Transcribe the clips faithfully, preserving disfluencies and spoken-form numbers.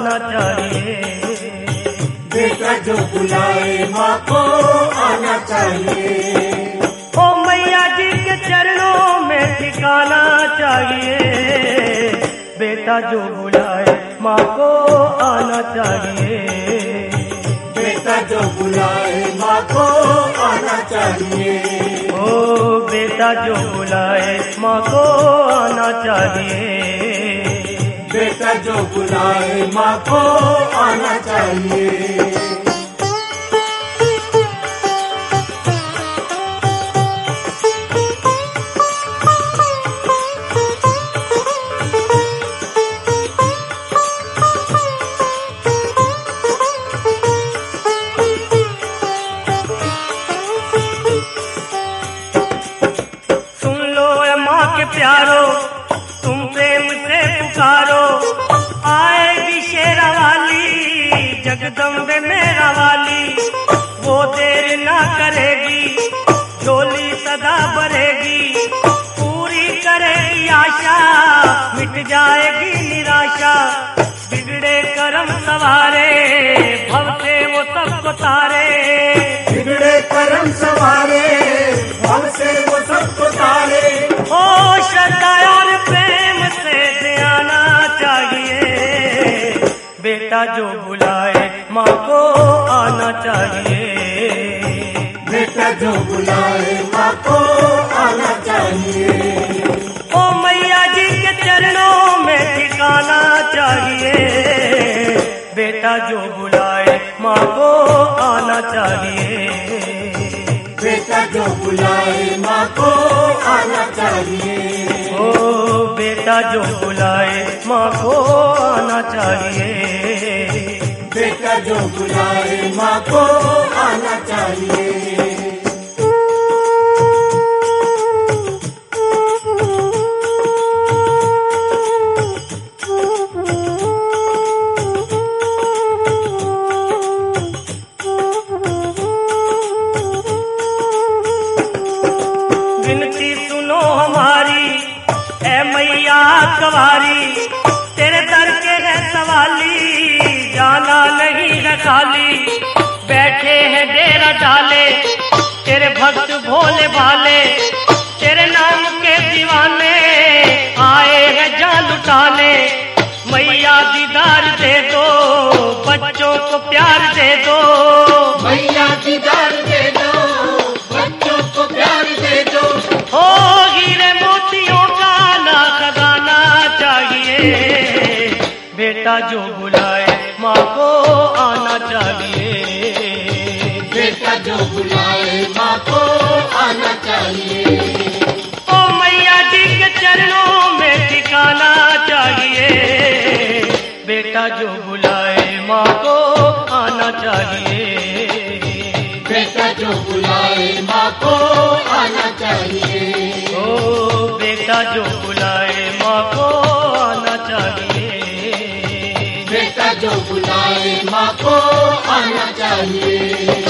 आना चाहिए। बेटा जो बुलाए माँ को आना चाहिए। ओ मैया जी के चरणों में ठिकाना चाहिए। बेटा जो बुलाए माँ को आना चाहिए। बेटा जो बुलाए माँ को आना चाहिए। ओ बेटा जो बुलाए माँ को आना चाहिए। बेटा जो बुलाए माँ को आना चाहिए। प्यारो तुम प्रेम से पुकारो, आएगी शेरा वाली जगदम्बे मेरा वाली। वो देर ना करेगी, झोली सदा भरेगी, पूरी करेगी आशा, मिट जाएगी निराशा। बिगड़े कर्म सवारे, भव से वो सबको तारे। बिगड़े कर्म सवारे, भव से वो सबको तारे। ओ श्रद्धा और प्रेम से ध्याना चाहिए। बेटा जो बुलाए माँ को आना चाहिए। बेटा जो बुलाए माँ को आना चाहिए। ओ मैया जी के चरणों में ठिकाना चाहिए। बेटा जो बुलाए माँ को आना चाहिए। बेटा जो बुलाए माँ को आना चाहिए। ओ बेटा जो बुलाए माँ को आना चाहिए। बेटा जो बुलाए माँ को आना चाहिए। विनती सुनो हमारी ऐ मैया कवारी, तेरे दर के है सवाली, जाना नहीं है खाली। बैठे हैं डेरा डाले तेरे भक्त भोले भाले, तेरे नाम के दीवाने आए हैं जान लुटाने। मैया दीदार दे दो, बच्चों को प्यार दे दो। मैया दीदार दे दो, बच्चों को प्यार दे दो। हो हीरे मोतियों का ना खजाना चाहिए। बेटा जो बुलाए माँ को आना चाहिए। बेटा जो बुलाए माँ को आना चाहिए। ओ मैया जी के चरणों में ठिकाना चाहिए। बेटा जो बुलाए माँ को आना चाहिए। बेटा जो बुलाए माँ को आना चाहिए। ओ बेटा जो बुलाए माँ को आना चाहिए। बेटा जो बुलाए माँ को आना चाहिए।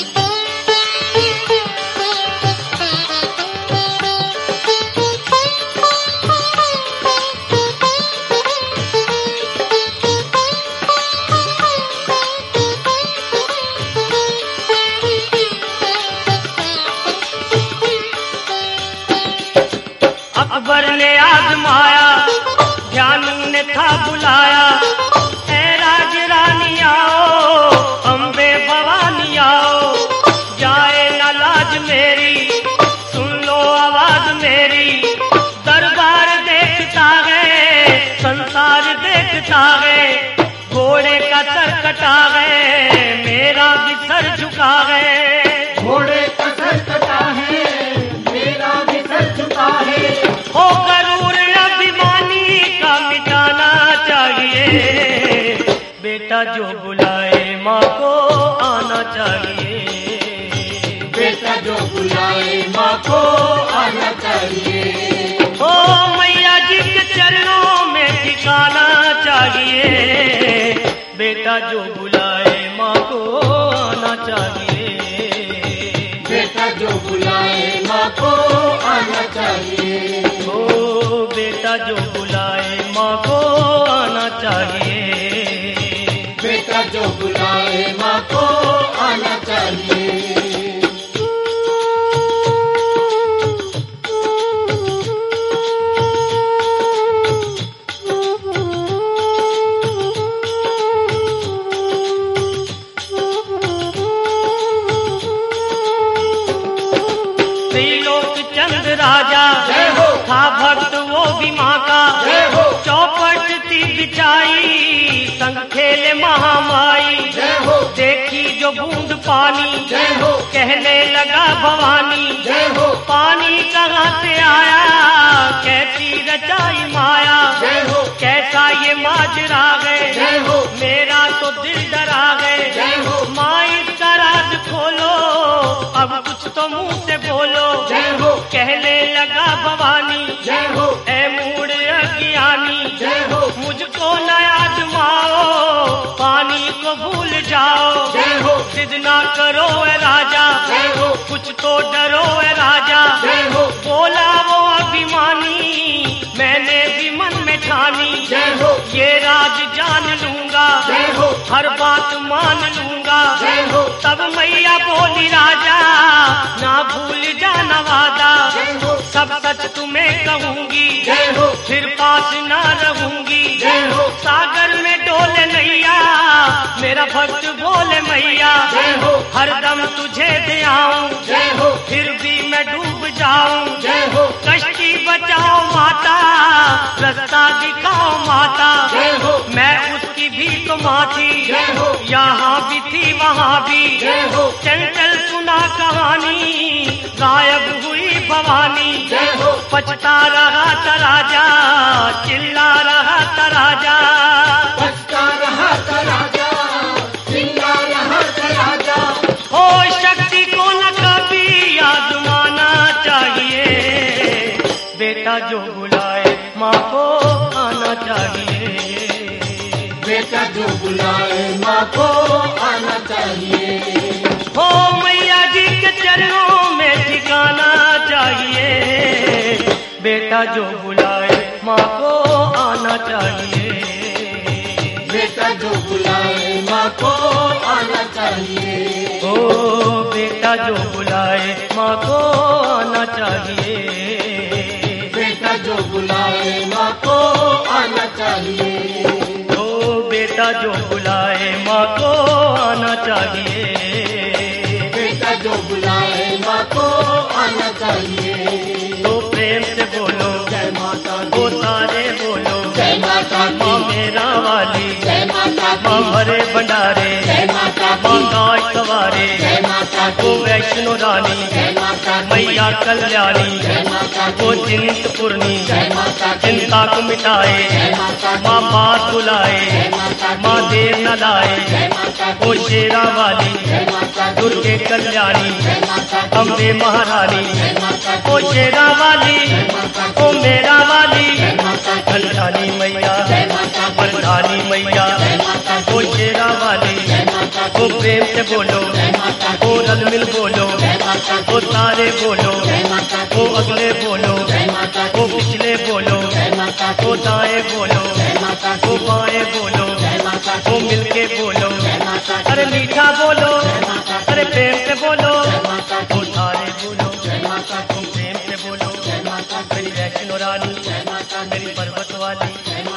अकबर ने आजमाया, ध्यान ने था बुलाया। ऐ राज रानी आओ, अम्बे भवानी आओ। जाए न लाज मेरी, सुन लो आवाज मेरी। दरबार देखता है, संसार देखता है। घोड़े का सर कटा है, मेरा भी सर झुका है। घोड़े का सर कटा है, मेरा भी सर झुका है। ओ करूर अभिमानी का मिटाना चाहिए। बेटा जो बुलाए माँ को आना चाहिए। बेटा जो बुलाए माँ को आना चाहिए। ओ मैया जी के चरणों में ठिकाना चाहिए। बेटा जो बुलाए माँ को आना चाहिए। बेटा जो बुलाए माँ को आना चाहिए। ओ बेटा जो बुलाए माँ को आना चाहिए। बेटा जो बुलाए माँ को आना चाहिए। चंद राजा था भक्त वो भी माँ का, चौपट थी बिछाई संग खेले महामाई। देखी जो बूंद पानी कहने लगा भवानी, पानी कहाँ से आया कैसी रचाई माया। कैसा ये माजरा गए मेरा तो दिल डरा गए। माँ इसका राज खोलो अब कुछ तो मुंह से बोलो। कहने लगा भवानी ऐ मूड अज्ञानी, मुझको न आजमाओ पानी को भूल जाओ। जिद ना करो ए राजा कुछ तो डरो ए राजा। बोला वो अभिमानी मैंने भी मन में ठानी, ये राज जान लूंगा हर बात मान लूंगा। तब मैया बोली राजा ना भूल जाना वादा, सब सच तुम्हें कहूंगी फिर पास ना रहूंगी। सागर में डोले नैया मेरा भक्त बोले मैया, हर दम तुझे दे आऊं फिर भी मैं डूब जाऊं। कश्ती बचाओ माता रास्ता दिखाओ माता, मैं उसकी भी तो माँ थी यहाँ भी थी वहाँ भी। चंचल सुना कहानी गायब हुई भवानी, पछता रहा था राजा चिल्ला रहा था राजा। पछता रहा था राजा चिल्ला रहा था राजा। ओ शक्ति को न कभी आजमाना चाहिए, बेटा जो बुलाए माँ को आना चाहिए। बेटा जो बुलाए माँ को आना चाहिए। हो मैया जी के चरणों में ठिकाना चाहिए, बेटा जो बुलाए माँ को आना चाहिए। बेटा जो बुलाए माँ को आना चाहिए। ओ बेटा जो बुलाए माँ को आना चाहिए। बेटा जो बुलाए माँ को आना चाहिए। ओ बेटा जो बुलाए माँ को आना चाहिए। बेटा जो बुलाए माँ को आना चाहिए। तो प्रेम से बोलो जय माता वो दी, सारे बोलो जय माता माँ दी, मेरा वाली जय माता माँ दी, भरे भंडारे जय माता माँ दी, काज सवारे जय माता वो दी, वैष्णो रानी जय माता दी, मैया कल्याणी जय माता वो दी, चिंतपूर्णी जय माता दी, चिंता को मिटाए। जय माता दी, माँ बात बुलाए जय माता दी, माँ देर न लाए। जय माता दी, वो शेरा वाली जय माता दी, दुर्गे कल्याणी जय माता दी, अम्बे महारानी जय माता दी, वो शेरा वाली ओ मेरा वाली जय माता दी, कल्याणी मैया जय माता दी, वरदानी मैया जय माता दी, वो शेरा वाली जय माता दी, वो प्रेम से बोलो जय माता दी, वो रलमिल बोलो जय माता दी, वो सारे बोलो जय माता दी, वो अगले बोलो जय माता दी, वो पिछले बोलो जय माता दी, वो दाएं बोलो जय माता दी, वो बाएं बोलो जय माता दी, वो मिलके बोलो। जय माता दी, अरे मीठा बोलो जय माता दी, अरे प्रेम से बोलो जय माता दी, वो सारे बोलो जय माता दी, तुम प्रेम से बोलो। जय माता दी, मेरी वैष्णो रानी जय माता दी, मेरी पर्वत वाली जय